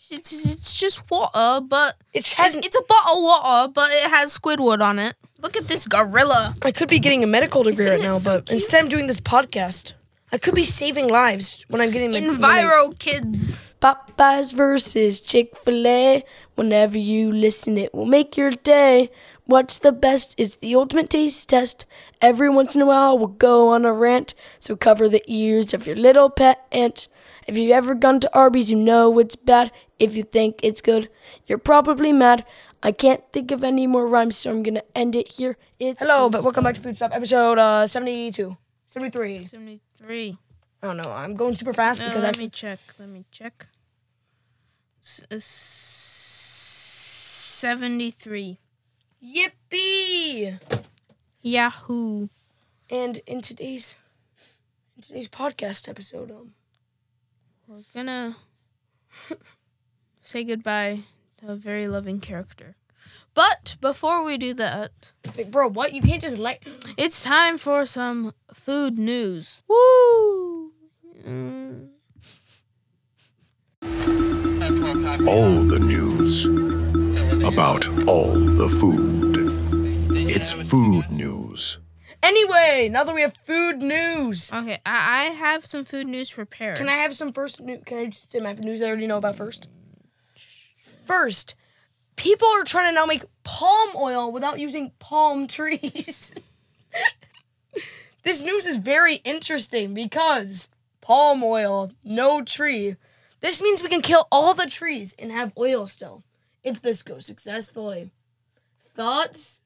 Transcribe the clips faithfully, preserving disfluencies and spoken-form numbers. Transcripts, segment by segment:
It's, it's just water, but It has. it's, it's a bottle of water, but it has Squidward on it. Look at this gorilla. I could be getting a medical degree Isn't right it now, so but cute? instead I'm doing this podcast. I could be saving lives when I'm getting the Enviro Kids. Popeyes versus Chick-fil-A. Whenever you listen, it will make your day. What's the best? It's the ultimate taste test. Every once in a while, we'll go on a rant. So cover the ears of your little pet ant. If you've ever gone to Arby's, you know it's bad. If you think it's good, you're probably mad. I can't think of any more rhymes, so I'm going to end it here. It's Hello, but welcome back to Food Stop, episode uh, seventy-two. seventy-three. seventy-three. I don't know. I'm going super fast No, because let I... me check. Let me check. S- uh, seventy-three. Yippee! Yahoo. And in today's in today's podcast episode, um, We're gonna say goodbye to a very loving character. But before we do that, like, bro, what? You can't just like. it's time for some food news. Woo! Mm. All the news about all the food. It's food news. Anyway, now that we have food news, Okay, I, I have some food news prepared. can I have some first news? Can I just say my news I already know about first? First, people are trying to now make palm oil without using palm trees. This news is very interesting because palm oil, no tree. This means we can kill all the trees and have oil still, if this goes successfully. Thoughts?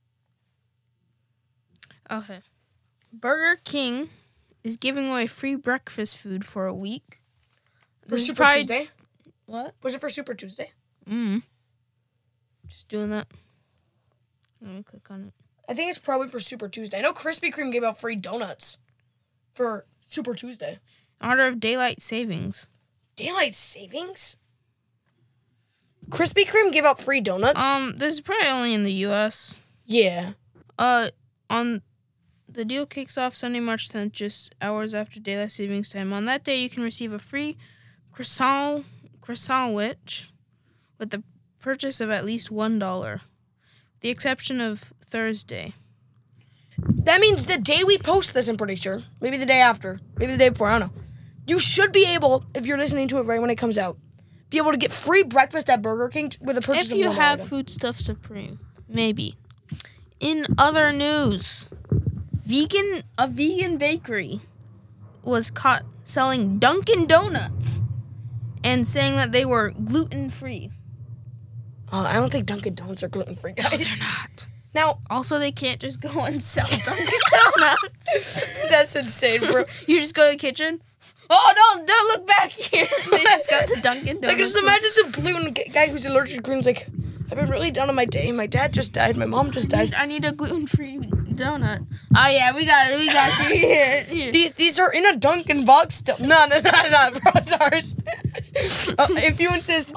Okay. Burger King is giving away free breakfast food for a week. For This is Super probably- Tuesday? What? Was it for Super Tuesday? Mm. Just doing that. Let me click on it. I think it's probably for Super Tuesday. I know Krispy Kreme gave out free donuts for Super Tuesday. In honor of daylight savings. Daylight savings? Krispy Kreme gave out free donuts? Um, this is probably only in the U S. yeah. Uh, on the deal kicks off Sunday, March tenth, just hours after daylight savings time. On that day, you can receive a free croissant croissant sandwich with the purchase of at least one dollar. The exception of Thursday. That means the day we post this, I'm pretty sure. Maybe the day after. Maybe the day before. I don't know. You should be able, if you're listening to it right when it comes out, be able to get free breakfast at Burger King with a purchase If of you one have item. Foodstuff Supreme, maybe. In other news, vegan a vegan bakery was caught selling Dunkin' Donuts and saying that they were gluten-free. Uh, I don't think Dunkin' Donuts are gluten-free, guys. Not. Now, Also, they can't just go and sell Dunkin' Donuts. that's insane, bro. You just go to the kitchen. Oh, no, don't look back here. They just got the Dunkin' Donuts. Like, just imagine some gluten g- guy who's allergic to gluten's like, I've been really down on my day. My dad just died. My mom just died. I need a gluten-free donut. Oh, yeah, we got it. We got you here. here. These these are in a Dunkin' box still. No, no, no, no, bro, it's ours. uh, if you insist.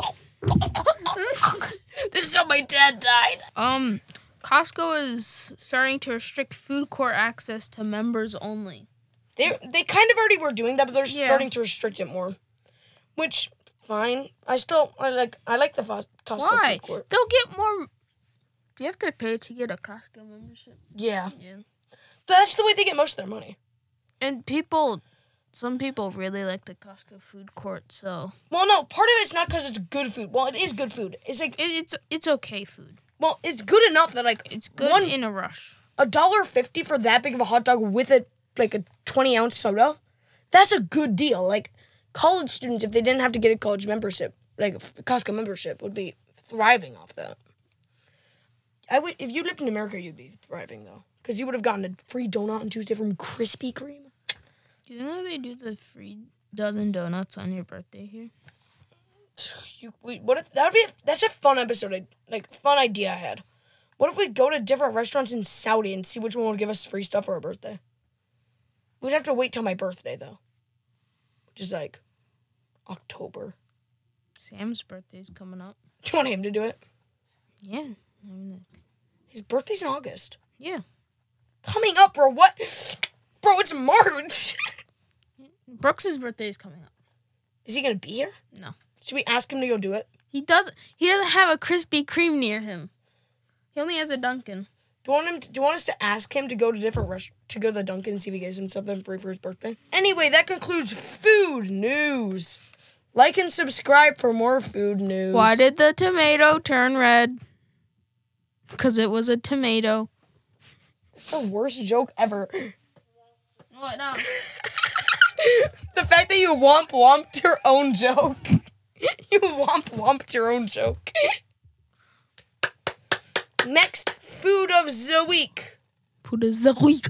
This is how my dad died. Um, Costco is starting to restrict food court access to members only. They they kind of already were doing that, but they're Yeah. starting to restrict it more. Which, fine. I still, I like I like the Fos- Costco Why? food court. They'll get more. Do you have to pay to get a Costco membership? Yeah. Yeah. That's the way they get most of their money. And people, some people really like the Costco food court, so Well, no, part of it's not because it's good food. Well, it is good food. It's like, it, it's it's okay food. well, it's good enough that, like, It's good one, in a rush. a dollar fifty for that big of a hot dog with a, like, a twenty ounce soda, that's a good deal. Like, college students, if they didn't have to get a college membership, like, a Costco membership, would be thriving off that. I would, if you lived in America, you'd be thriving, though. Because you would have gotten a free donut on Tuesday from Krispy Kreme. Do you know they do the free dozen donuts on your birthday here? You, we, what if, that would be, a, that's a fun episode, I- like, fun idea I had. What if we go to different restaurants in Saudi and see which one would give us free stuff for our birthday? We'd have to wait till my birthday, though. Which is, like, October. Sam's birthday's coming up. Do you want him to do it? Yeah. I mean, His birthday's in August. yeah. Coming up, bro, what? Bro, it's March. Brooks's birthday is coming up. Is he gonna be here? No. Should we ask him to go do it? He doesn't. He doesn't have a Krispy Kreme near him. He only has a Dunkin'. Do you want him? To, do you want us to ask him to go to different rest- to go to the Dunkin' and see if he gets him something free for his birthday? Anyway, that concludes food news. Like and subscribe for more food news. Why did the tomato turn red? Because it was a tomato. That's the worst joke ever. What? No. The fact that you womp womped your own joke. You womp womped your own joke. Next, food of the week. Food of the week.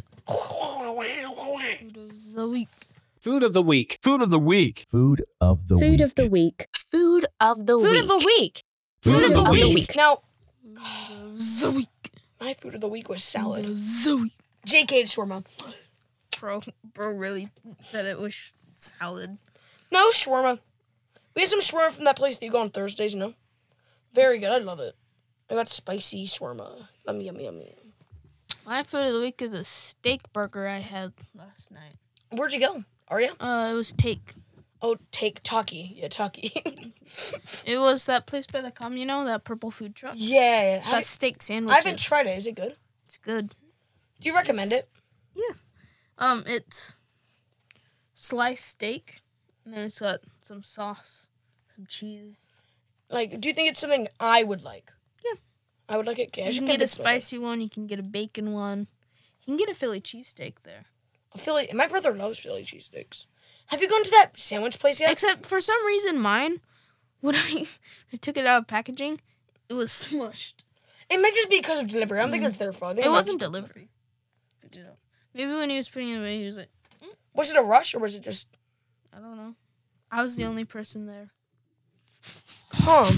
Food of the week. Food of the week. Food of the week. Food of the Food week. of the week. Food of the Food week. of the week. Food of the week. Now, The week. my food of the week was salad. The week. J K shawarma. Bro, bro really said it was salad. No, shawarma. We had some shawarma from that place that you go on Thursdays, you know? Very good. I love it. I got spicy shawarma. Yummy, yummy, yummy. My food of the week is a steak burger I had last night. Where'd you go? Aria? Uh, it was Take. Oh, take Taki. Yeah, Taki. It was that place by the com, you know, that purple food truck. yeah. Got Have- steak I sandwiches. haven't tried it. Is it good? It's good. Do you recommend it? Um, it's sliced steak, and then it's got some sauce, some cheese. Like, do you think it's something I would like? Yeah. I would like it. Okay, I You should can get a convince my- spicy one. You can get a bacon one. You can get a Philly cheesesteak there. Philly. My brother loves Philly cheesesteaks. Have you gone to that sandwich place yet? Except for some reason, mine, when I, I took it out of packaging, it was smushed. It might just be because of delivery. I don't think it's their fault. I think It might wasn't just- delivery. Maybe when he was putting it away, he was like, Was it a rush or was it just? I don't know. I was the only person there. Huh.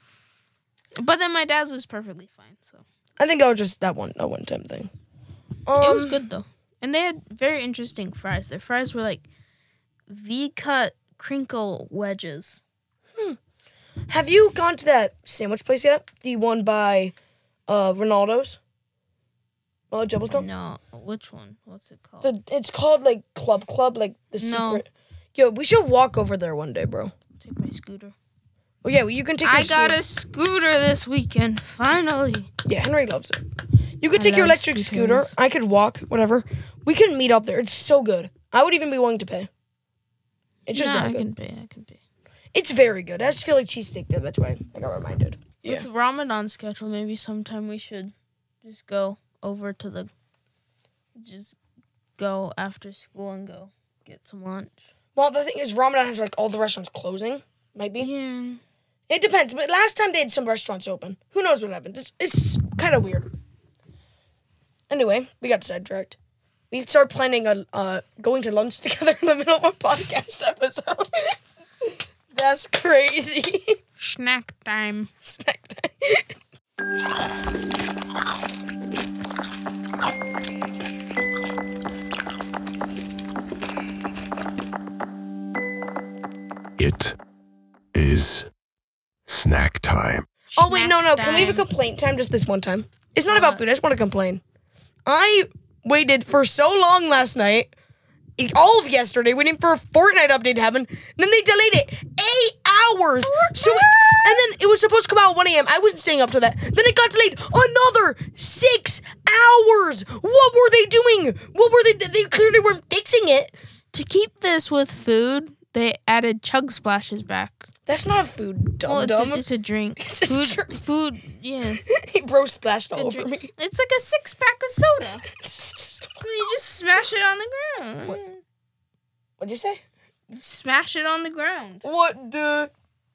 But then my dad's was perfectly fine, so. I think that was just that one, a one-time thing. Um, It was good, though. And they had very interesting fries. Their fries were like V-cut crinkle wedges. Have you gone to that sandwich place yet? The one by uh, Ronaldo's? Uh, Jebblestone? No, which one? What's it called? The, it's called, like, Club Club, like, the No. secret. Yo, we should walk over there one day, bro. Take my scooter. Oh, yeah, well, you can take your I got scooter. a scooter this weekend, finally. Yeah, Henry loves it. You could I take your love electric scooters. scooter. I could walk, whatever. We could meet up there. It's so good. I would even be willing to pay. It's just nah, that I good. can pay, I can pay. It's very good. It has Philly cheesesteak there. That's why I got reminded. Yeah. With Ramadan schedule, maybe sometime we should just go over to the, just go after school and go get some lunch. Well, the thing is, Ramadan has like all the restaurants closing. Might be. Yeah. It depends. But last time they had some restaurants open. Who knows what happened? It's, it's kind of weird. Anyway, we got sidetracked. We started planning on uh, going to lunch together in the middle of a podcast episode. That's crazy. Snack time. Snack time. It is snack time. Oh, wait, no, no. Snack Can we have a time. complaint time just this one time? It's not about food. I just want to complain. I waited for so long last night, all of yesterday, waiting for a Fortnite update to happen. Then they delayed it eight hours. So, and then it was supposed to come out at one a.m. I wasn't staying up to that. Then it got delayed another six hours. What were they doing? What were they? They clearly weren't fixing it. To keep this with food, they added Chug Splashes back. That's not a food, dumb Well, it's dumb. a, it's a drink. It's a food, drink. food, yeah. Bro splashed all A over drink. me. It's like a six pack of soda. You just smash it on the ground. What'd you say? You smash it on the ground. What the?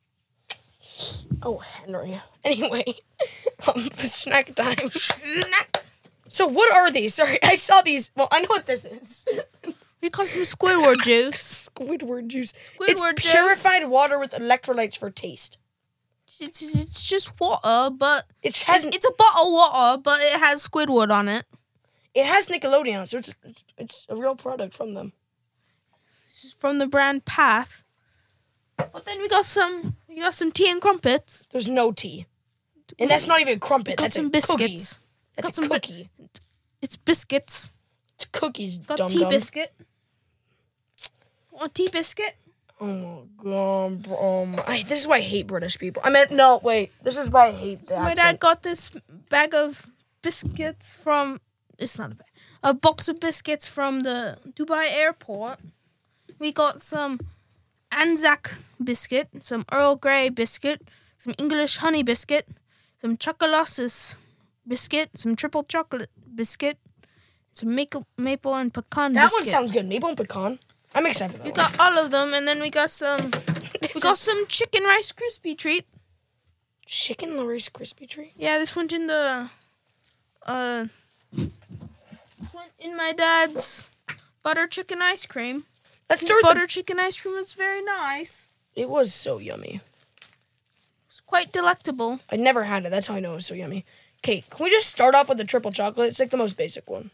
Oh, Henry. Anyway, um, snack time. Snack. So what are these? Sorry, I saw these. Well, I know what this is. We got some Squidward juice. Squidward juice. Squidward it's juice. purified water with electrolytes for taste. It's, it's just water, but It it's, has it's a bottle of water, but it has Squidward on it. it has Nickelodeon, on it, so it's, it's it's a real product from them. This is from the brand Path. But then we got some we got some tea and crumpets. There's no tea, and that's not even a crumpet. Got That's some a cookie. biscuits. That's Got a some bi- cookie. It's biscuits. It's cookies. Got Dum tea dum. biscuit. Want tea biscuit? Oh my god, bro. Um, I, this is why I hate British people. I meant, no, wait. This is why I hate the So my accent. dad got this bag of biscuits from. It's not a bag. A box of biscuits from the Dubai airport. We got some Anzac biscuit, some Earl Grey biscuit, some English honey biscuit, some Chocolossus biscuit, some triple chocolate biscuit, some maple, maple and pecan That biscuit. one sounds good. Maple and pecan. I'm excited for that We one. got all of them, and then we got some. We got some chicken rice crispy treat. Chicken Rice Krispie treat? Yeah, this went in the. Uh. This went in my dad's butter chicken ice cream. Let's His start butter the... chicken ice cream was very nice. It was so yummy. It's quite delectable. I never had it. That's how I know it was so yummy. Okay, can we just start off with the triple chocolate? It's like the most basic one.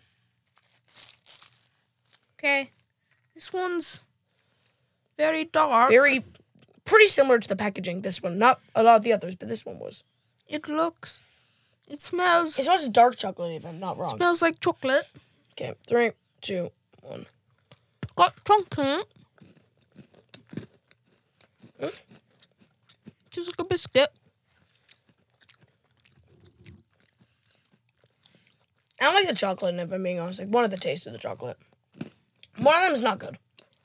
Okay, this one's very dark. Very, pretty similar to the packaging. This one, not a lot of the others, but this one was. It looks. It smells. It smells dark chocolate, even. Not wrong. Smells like chocolate. Okay, three, two, one. Got chocolate. Hmm? Just like a biscuit. I don't like the chocolate, if I'm being honest. Like one of the tastes of the chocolate. One of them is not good.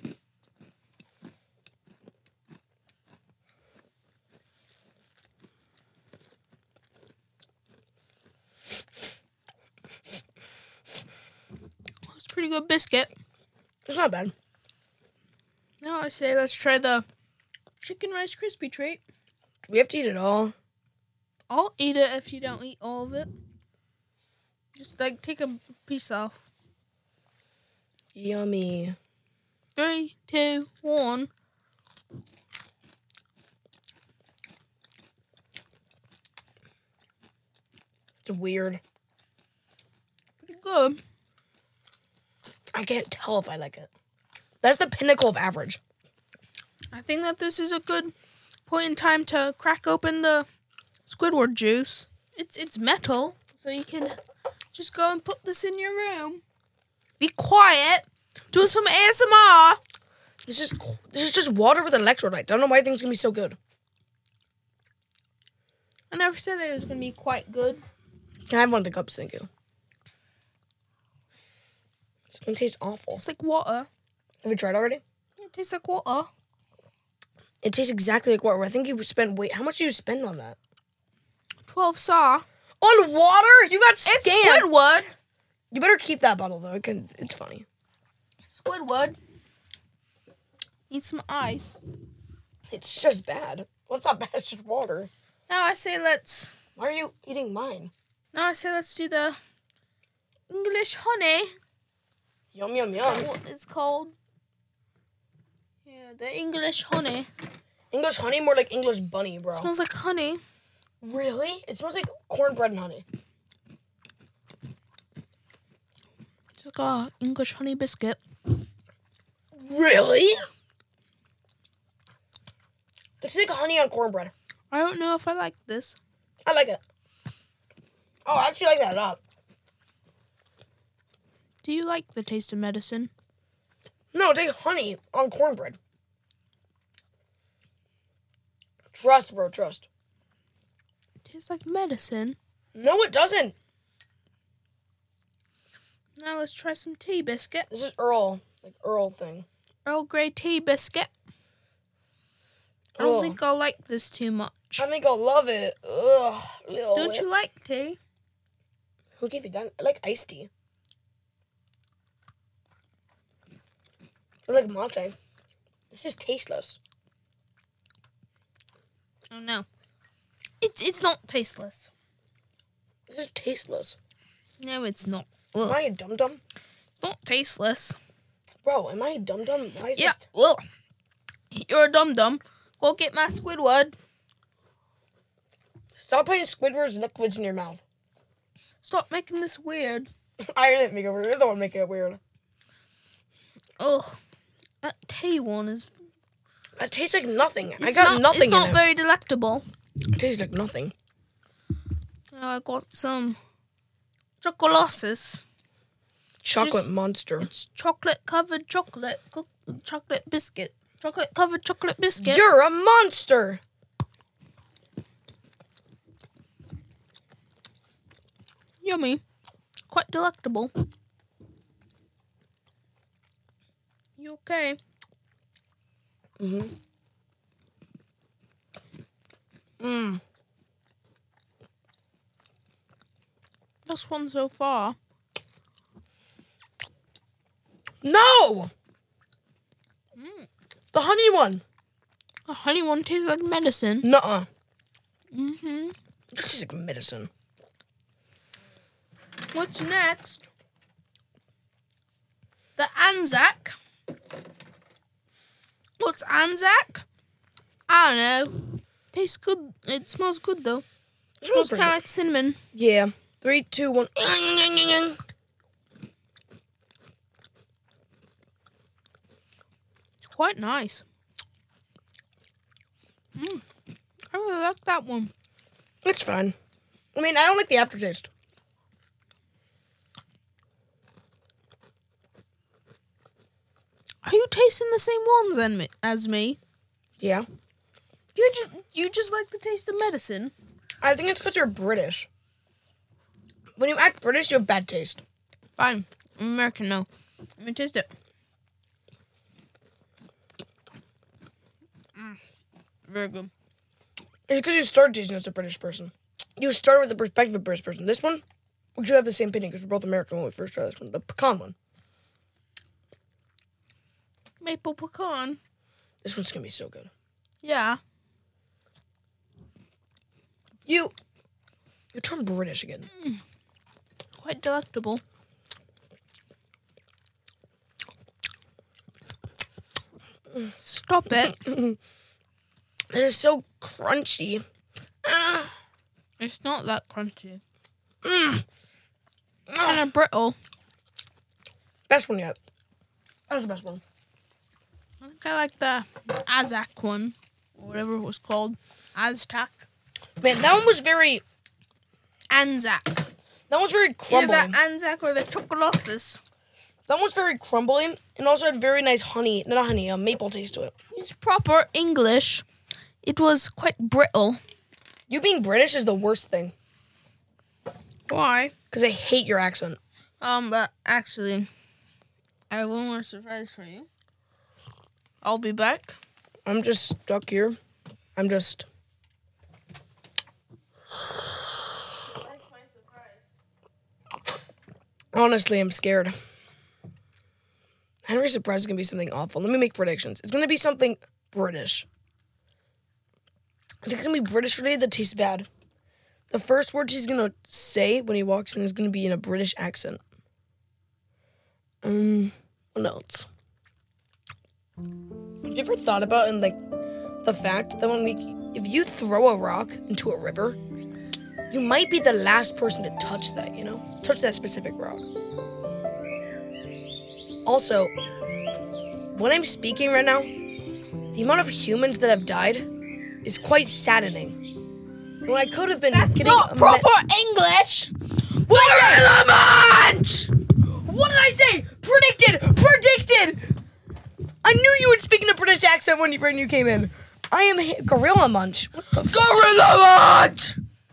It's a pretty good biscuit. It's not bad. Now I say let's try the chicken rice crispy treat. Do we have to eat it all? I'll eat it if you don't eat all of it. Just like take a piece off. Yummy. Three, two, one. It's weird. Pretty good. I can't tell if I like it. That's the pinnacle of average. I think that this is a good point in time to crack open the Squidward juice. It's it's metal, so you can just go and put this in your room. Be quiet. Do some A S M R. This is this is just water with electrolytes. I don't know why things can be so good. I never said that it was going to be quite good. Can I have one of the cups? Thank you. It's gonna taste awful. It's like water. Have you tried already? It tastes like water. It tastes exactly like water. I think you spent wait. How much did you spend on that? twelve saw. On water? You got It's scammed. Squidward. You better keep that bottle though. It can, it's funny. Squidward. Need some ice. It's just bad. Well, it's not bad. It's just water. Now I say let's. Why are you eating mine? Now I say let's do the English honey. Yum yum yum. What it's called? Yeah, the English honey. English honey, more like English bunny, bro. It smells like honey. Really? It smells like cornbread and honey. It's like a English honey biscuit. Really? It's like honey on cornbread. I don't know if I like this. I like it. Oh, I actually like that a lot. Do you like the taste of medicine? No, it's like honey on cornbread. Trust, bro, trust. It tastes like medicine. No, it doesn't. Now let's try some tea biscuit. This is Earl, like Earl thing. Earl Grey tea biscuit. I don't Ugh. think I'll like this too much. I think I'll love it. Ugh. little Don't bit. you like tea? Who gave you that? I like iced tea. I like mate. This is tasteless. Oh no. It's it's not tasteless. This is tasteless. No, it's not. Am Ugh. I a dum dum? It's not tasteless. Bro, am I a dum dum? Why is Yeah. this? Well, you're a dum dum. Go get my Squidward. Stop putting Squidward's liquids in your mouth. Stop making this weird. I didn't make it weird. You're the one making it weird. Ugh. That tea one is. It tastes like nothing. I It's got not, nothing It's not in very delectable. it. It tastes like nothing. Now I got some Chocolossus. Chocolate Just- monster. It's chocolate covered chocolate cook, chocolate biscuit. Chocolate covered chocolate biscuit. You're a monster. Yummy. Quite delectable. You okay? Mm-hmm. Mmm. Best one so far. No! Mm. The honey one. The honey one tastes like medicine. Nuh-uh. Mm-hmm. It tastes like medicine. What's next? The Anzac. What's Anzac? I don't know. Tastes good. It smells good though. It smells kind of like cinnamon. Yeah. Three, two, one. It's quite nice. Mm. I really like that one. It's fine. I mean, I don't like the aftertaste. Are you tasting the same ones then me- as me? Yeah. You just you just like the taste of medicine. I think it's because you're British. When you act British, you have bad taste. Fine, I'm American now. Let me taste it. Mm. Very good. It's because you started tasting as a British person. You started with the perspective of a British person. This one, we should have the same opinion because we're both American when we first tried this one. The pecan one. Maple pecan. This one's going to be so good. Yeah. You, you turn British again. Mm. Quite delectable. Stop it. It is so crunchy. Ah. It's not that crunchy. Mm. Kind of brittle. Best one yet. That's the best one. I think I like the Azak one. Or whatever it was called. Aztec. Man, that one was very... Anzac. That one's very crumbly. Either the Anzac or the Chocolasis. That one's very crumbly and also had very nice honey, not honey, a maple taste to it. It's proper English. It was quite brittle. You being British is the worst thing. Why? Because I hate your accent. Um, but actually, I have one more surprise for you. I'll be back. I'm just stuck here. I'm just... That's my surprise. Honestly, I'm scared. Henry's surprise is going to be something awful. Let me make predictions. It's going to be something British. I think it's going to be British today that tastes bad. The first words he's going to say when he walks in is going to be in a British accent. Um, what else? Have you ever thought about, and like, the fact that when we, if you throw a rock into a river, you might be the last person to touch that, you know? Touch that specific rock. Also, when I'm speaking right now, the amount of humans that have died is quite saddening. When I could have been That's getting not a proper me- English. Gorilla Munch! What did I say? Predicted! Predicted! I knew you would speak in a British accent when you, when you came in. I am hi- Gorilla Munch. What the Gorilla Munch!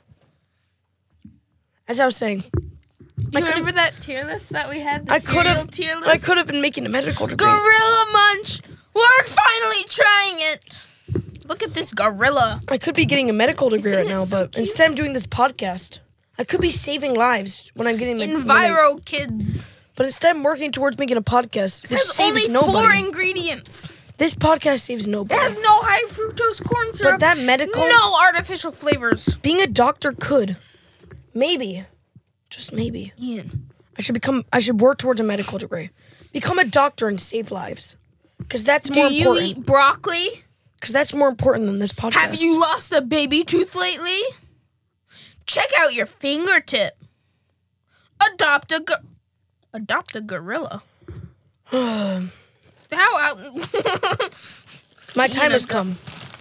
As I was saying, Do you remember that tier list that we had? The I could cereal have tier list? I could have been making a medical degree. Gorilla Munch! We're finally trying it! Look at this gorilla. I could be getting a medical degree Isn't right it now, so but cute? instead I'm doing this podcast. I could be saving lives when I'm getting the when I- Enviro Kids. But instead I'm working towards making a podcast This which has saves only nobody. four ingredients. This podcast saves It nobody. has no high fructose corn syrup. But that medical No artificial flavors. being a doctor could. Maybe. Just maybe. Ian. I should become I should work towards a medical degree. Become a doctor and save lives. Cuz that's Do more you important. eat broccoli? Cuz that's more important than this podcast. Have you lost a baby tooth lately? Check out your fingertip. Adopt a go- Adopt a gorilla. How out? My time Ian, has adopt- come.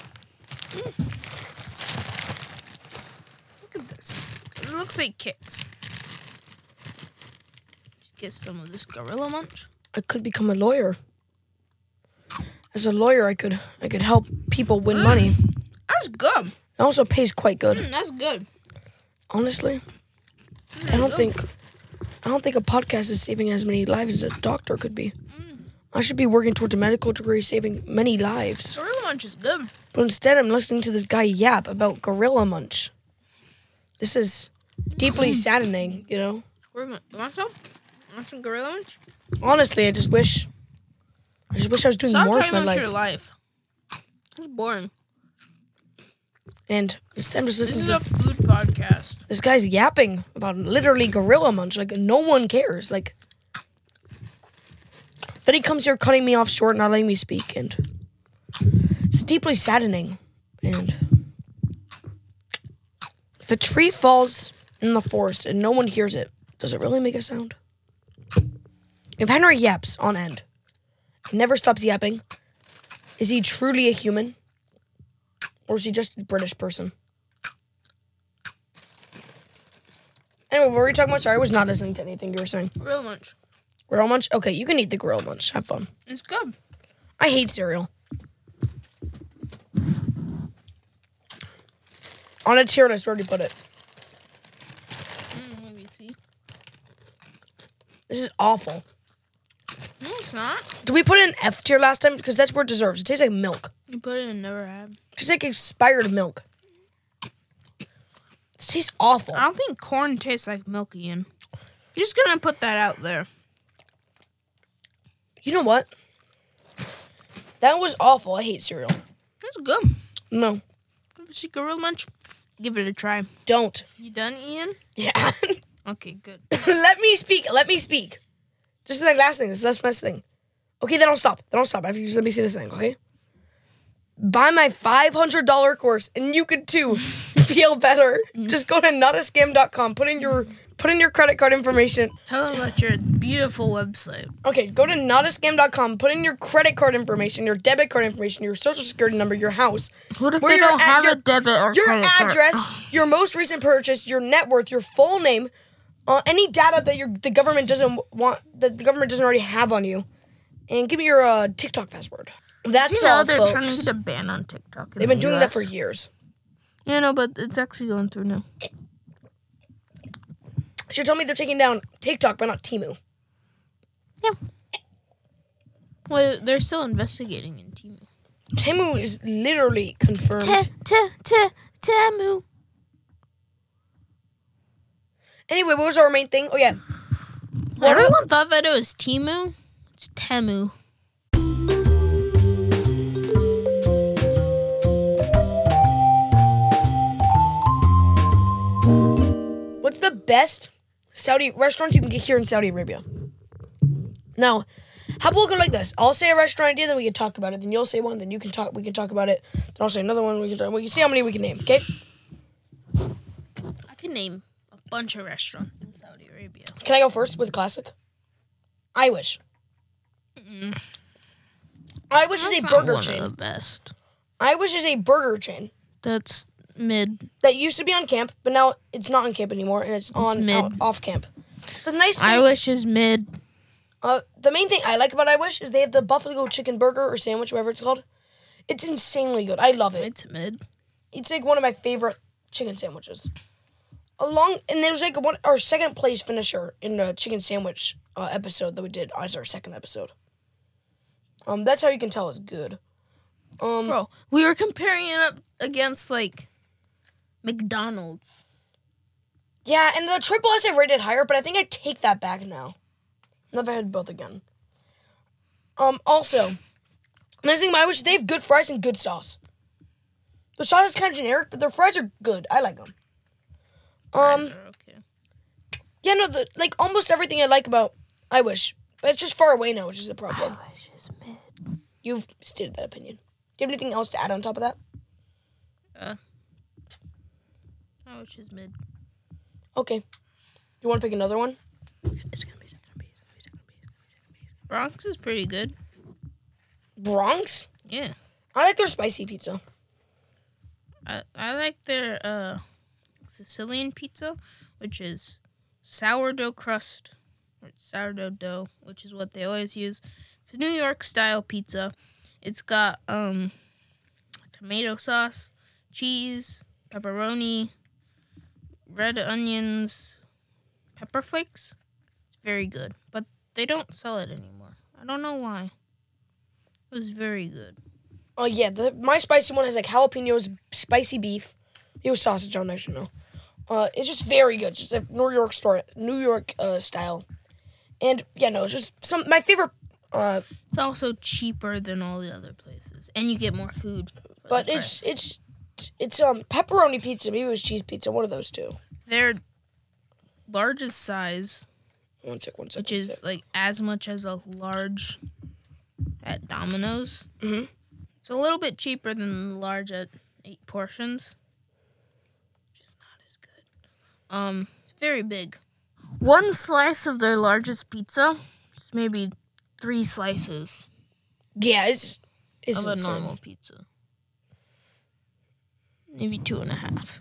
Look at this. It looks like kicks. Just get some of this gorilla munch. I could become a lawyer. As a lawyer, I could I could help people win money. That's good. It also pays quite good. Mm, that's good. Honestly, I don't think I don't think a podcast is saving as many lives as a doctor could be. I should be working towards a medical degree saving many lives. Gorilla Munch is good. But instead, I'm listening to this guy yap about Gorilla Munch. This is deeply saddening, you know? Gorilla, you want some? You want some Gorilla Munch? Honestly, I just wish... I just wish I was doing Stop more with talking my about life. your life. It's boring. And instead, I'm just This listening is to a this, food podcast. this guy's yapping about literally Gorilla Munch. Like, no one cares. Like... Then he comes here cutting me off short, not letting me speak, and it's deeply saddening. And if a tree falls in the forest and no one hears it, does it really make a sound? If Henry yaps on end, and never stops yapping, is he truly a human? Or is he just a British person? Anyway, what were we talking about? Sorry, I was not listening to anything you were saying. Gorilla Munch. Gorilla Munch? Okay, you can eat the Gorilla Munch. Have fun. It's good. I hate cereal. On a tier list, where do you put it? Mm, let me see. This is awful. No, it's not. Did we put it in F tier last time? Because that's where it deserves. It tastes like milk. You put it in Never Had. It tastes like expired milk. This tastes awful. I don't think corn tastes like milk, Ian. Just gonna put that out there. You know what? That was awful. I hate cereal. It's good. No, Ever see Gorilla Munch? Give it a try. don't. You done, Ian? Yeah. Okay, good. Let me speak. Let me speak. Just like last thing. This is the last thing. Okay, then I'll stop. Then I'll stop. After you let me say this thing, okay? Buy my five hundred dollars course, and you could too feel better. Just go to not a scam dot com. Put in your put in your credit card information. Tell them about your beautiful website. Okay, go to not a scam dot com. Put in your credit card information, your debit card information, your social security number, your house. What if Where they your don't ad- have your- a debit or Your credit card? address, your most recent purchase, your net worth, your full name, uh, any data that your the government doesn't want that the government doesn't already have on you, and give me your uh, TikTok password. That's Do you know all, they're folks. trying to get a ban on TikTok? in They've been the doing U that for S? years. Yeah, no, but it's actually going through now. She told me they're taking down TikTok, but not Temu. Yeah. Well, they're still investigating in Temu. Temu is literally confirmed. Te, te, te, Temu. Anyway, what was our main thing? Oh yeah, Everyone thought that it was Temu. It's Temu. what's the best Saudi restaurants you can get here in Saudi Arabia? Now, how about we go like this? I'll say a restaurant idea, then we can talk about it. Then you'll say one, then you can talk. We can talk about it. Then I'll say another one. We can talk. We can see how many we can name. Okay? I can name a bunch of restaurants in Saudi Arabia. Can I go first with a classic? I wish. I wish is a That's not burger one chain. of the best. I wish is a burger chain That's mid. that used to be on camp, but now it's not on camp anymore, and it's, on mid. out, off camp. The nice thing, I wish is mid. uh, the main thing I like about I wish is they have the buffalo chicken burger or sandwich, whatever it's called. It's insanely good. I love it. It's mid. It's like one of my favorite chicken sandwiches. Along and there's like one our second place finisher in the chicken sandwich uh, episode that we did as our second episode. Um, that's how you can tell it's good. Um, Bro, we were comparing it up against like McDonald's. yeah, and the triple S I rated higher, but I think I take that back now. Never had both again. Um, also, another thing about I wish they have good fries and good sauce. The sauce is kind of generic, but their fries are good. I like them. Um. Okay. Yeah, no, the like almost everything I like about I Wish, but it's just far away now, which is the problem. I wish is mid. You've stated that opinion. Do you have anything else to add on top of that? Uh. I wish is mid. Okay. Do you want to pick another one? It's gonna be. It's gonna be. It's gonna be. Bronx is pretty good. Bronx? Yeah. I like their spicy pizza. I I like their uh Sicilian pizza, which is sourdough crust or sourdough dough, which is what they always use. It's a New York style pizza, It's got um tomato sauce, cheese, pepperoni, red onions, pepper flakes. It's very good, but they don't sell it anymore. I don't know why. It was very good. Oh yeah, the my spicy one has like jalapenos, spicy beef, it was sausage on. I should know. Uh, it's just very good, just a New York store, New York uh, style, and yeah, no, it's just some my favorite. Uh, It's also cheaper than all the other places, and you get more food. for but the it's price. it's it's um pepperoni pizza. Maybe it was cheese pizza. One of those two. Their largest size, One sec, one sec. which one is sec. like as much as a large at Domino's. Mhm. It's a little bit cheaper than the large at eight portions. Just not as good. Um, it's very big. One slice of their largest pizza is maybe three slices Yeah, it's it's of a insane. normal pizza. Maybe two and a half.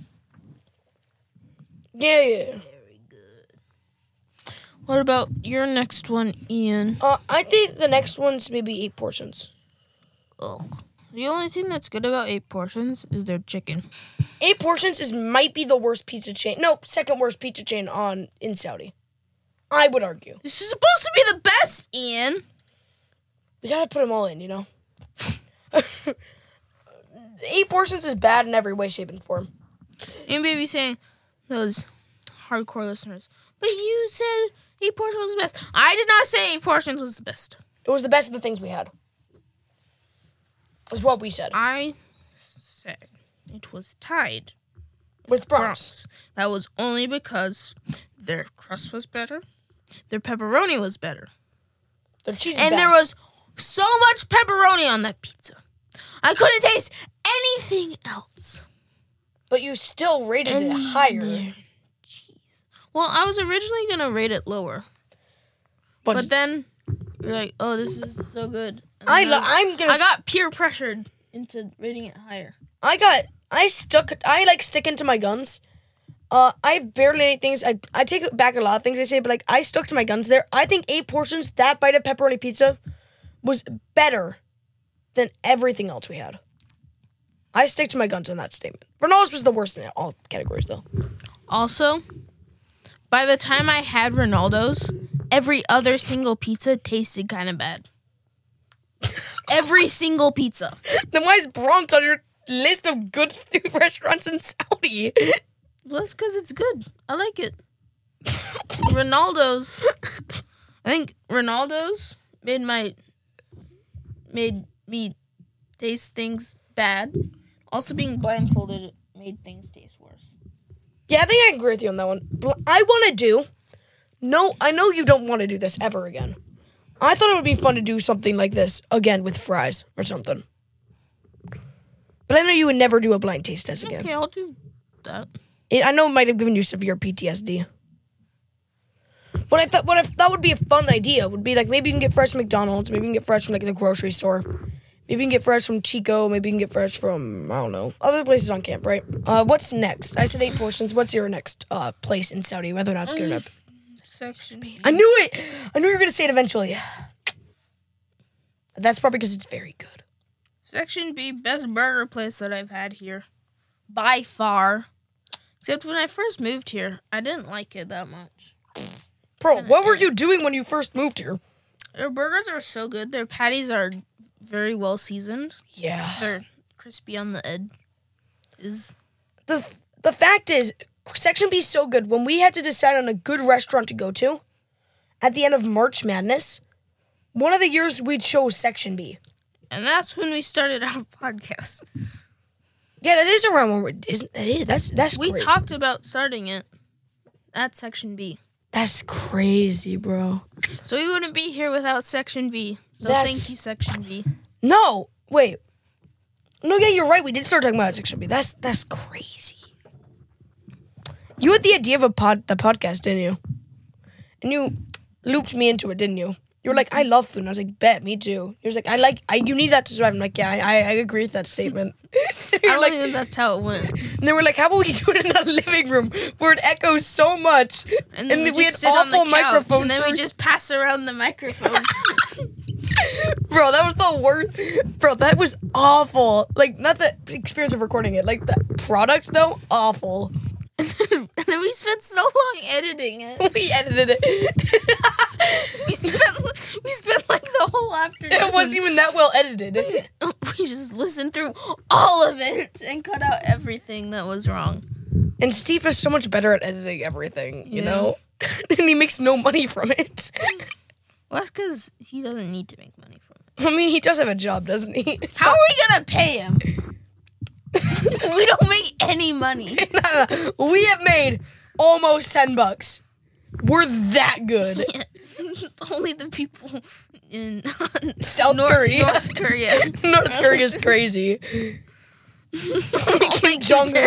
Yeah, yeah. Very good. What about your next one, Ian? Uh, I think the next one's maybe eight portions. Ugh. The only thing that's good about eight portions is their chicken. Eight portions is might be the worst pizza chain. No, second worst pizza chain on in Saudi. I would argue. This is supposed to be the best, Ian. We gotta put them all in, you know. Eight portions is bad in every way, shape, and form. You may be saying, those hardcore listeners, but you said eight portions was the best. I did not say eight portions was the best. It was the best of the things we had. Is what we said. I said it was tied. With Bronx. Bronx. That was only because their crust was better, their pepperoni was better, Their cheese is and bad. there was so much pepperoni on that pizza. I couldn't taste anything else. But you still rated it And higher. their cheese. Well, I was originally gonna rate it lower, But, but then you're like, "Oh, this is so good." And I then lo- I'm gonna I got peer pressured into rating it higher. I got I stuck I like sticking to my guns. Uh I've barely ate things. I I take back a lot of things I say, but like I stuck to my guns there. I think eight portions, that bite of pepperoni pizza was better than everything else we had. I stick to my guns on that statement. Ronaldo's was the worst in all categories though. Also, by the time I had Ronaldo's, every other single pizza tasted kind of bad. Every single pizza. Then why is Bronx on your list of good food restaurants in Saudi? Well, that's because it's good. I like it. Ronaldo's. I think Ronaldo's made my made me taste things bad. Also, being blindfolded it made things taste worse. Yeah, I think I agree with you on that one. But I want to do. No, I know you don't want to do this ever again. I thought it would be fun to do something like this again with fries or something. But I know you would never do a blind taste test again. Okay, I'll do that. It, I know it might have given you severe P T S D. What I thought, what I thought would be a fun idea would be like maybe you can get fresh from McDonald's, maybe you can get fresh from like the grocery store, maybe you can get fresh from Chico, maybe you can get fresh from I don't know other places on camp, right? Uh, what's next? I said eight portions. What's your next uh place in Saudi? Whether or not it's good enough. Section B. I knew it. I knew you were gonna say it eventually. That's probably because it's very good. Section B, best burger place that I've had here. By far. Except when I first moved here, I didn't like it that much. Bro, what were you doing when you first moved here? Their burgers are so good. Their patties are very well seasoned. Yeah. They're crispy on the edge. Is The the fact is, Section B is so good. When we had to decide on a good restaurant to go to, at the end of March Madness, one of the years we chose Section B. And that's when we started our podcast. Yeah, that is around when we isn't that is that's that's We crazy. talked about starting it at Section B. That's crazy, bro. So we wouldn't be here without Section B. So That's- thank you, Section B. No, wait. No, yeah, you're right. We did start talking about Section B. That's that's crazy. You had the idea of a pod the podcast, didn't you? And you looped me into it, didn't you? You were like, I love food. And I was like, bet, me too. You was like, I like, I you need that to survive. I'm like, yeah, I, I agree with that statement. I You're don't like, think that's how it went. and they were like, how about we do it in a living room where it echoes so much? And then And we, we just had sit on the awful couch, microphones and then we for- just pass around the microphone. Bro, that was the worst. Bro, that was awful. Like, not the experience of recording it. Like, the product, though, awful. And then we spent so long editing it. We edited it. We spent we spent like the whole afternoon. It wasn't even that well edited. We just listened through all of it and cut out everything that was wrong. And Steve is so much better at editing everything, you Yeah. know? And he makes no money from it. Well, that's because he doesn't need to make money from it. I mean, he does have a job, doesn't he? It's How are we gonna pay him? We don't make any money. not- we have made almost ten bucks. We're that good. It's only the people in South North, Korea. North Korea. North Korea's crazy. Kim Jong-un.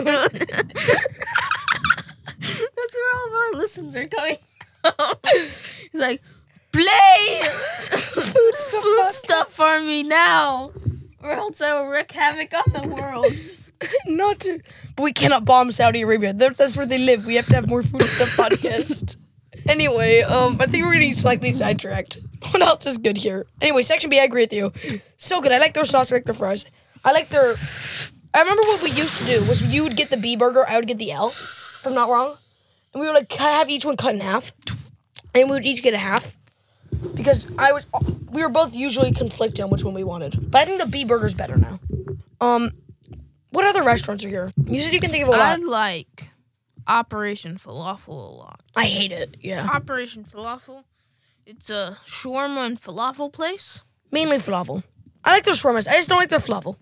That's where all of our listens are coming from. He's like, play food, stuff food podcast. stuff for me now, or else I will wreak havoc on the world. Not to, but we cannot bomb Saudi Arabia. That- That's where they live. We have to have more food stuff podcast. Anyway, um, I think we're getting slightly sidetracked. What else is good here? Anyway, Section B, I agree with you. So good. I like their sauce. I like their fries. I like their. I remember what we used to do was you would get the B burger, I would get the L, if I'm not wrong, and we would like cut- have each one cut in half, and we would each get a half, because I was we were both usually conflicted on which one we wanted. But I think the B burger's better now. Um, what other restaurants are here? You said you can think of a I lot. like Operation Falafel a lot. I hate it. Yeah, Operation Falafel. It's a shawarma and falafel place. mainly falafel. I like their shawarmas. I just don't like their falafel.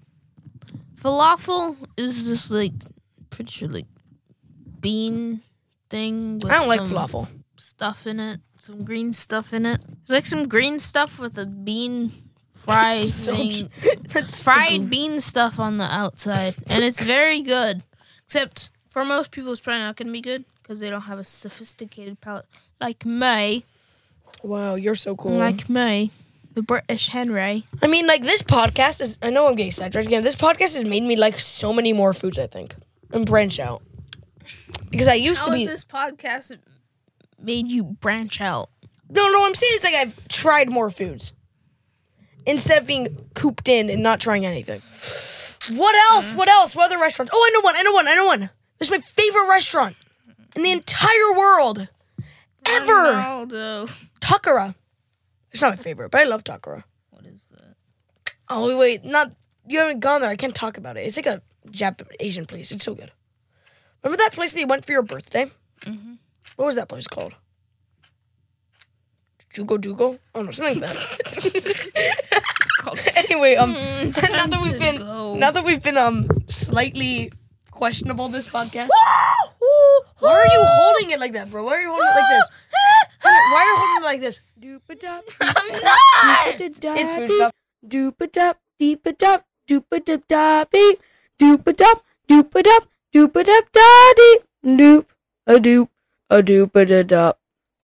Falafel is this like pretty sure like bean thing. With I don't like some falafel. Stuff in it, some green stuff in it. It's like some green stuff with a bean fry So thing, j- That's fried bean stuff on the outside, and it's very good. Except for most people, it's probably not gonna be good because they don't have a sophisticated palate like me, Wow, you're so cool. like me, the British Henry. I mean, like, this podcast is, I know I'm getting sidetracked again. This podcast has made me like so many more foods, I think, and branch out. Because I used How to be. has this podcast made you branch out? No, no, I'm saying it's like I've tried more foods instead of being cooped in and not trying anything. What else? Mm-hmm. What else? What other restaurants? Oh, I know one. I know one. I know one. This is my favorite restaurant in the entire world ever. Ronaldo. Takara. It's not my favorite, but I love Takara. What is that? Oh, wait, wait. Not. You haven't gone there. I can't talk about it. It's like a Jap Asian place. It's so good. Remember that place that you went for your birthday? Mm-hmm. What was that place called? Jugo Dugo? Oh no, something like that. Anyway, um, Mm, now that time we've to been go. now that we've been um slightly questionable this podcast. Why are you holding it like that, bro? Why are you holding it like this? Hunter, why are you holding it like this? I'm not. It's food stuff. Doop-a-dup, deep-a-dup, doop-a-dup-da-beep, doop-a-dup, doop-a-dup, doop-a-dup-da-dee, doop, a doop, a doop-a-da-dup.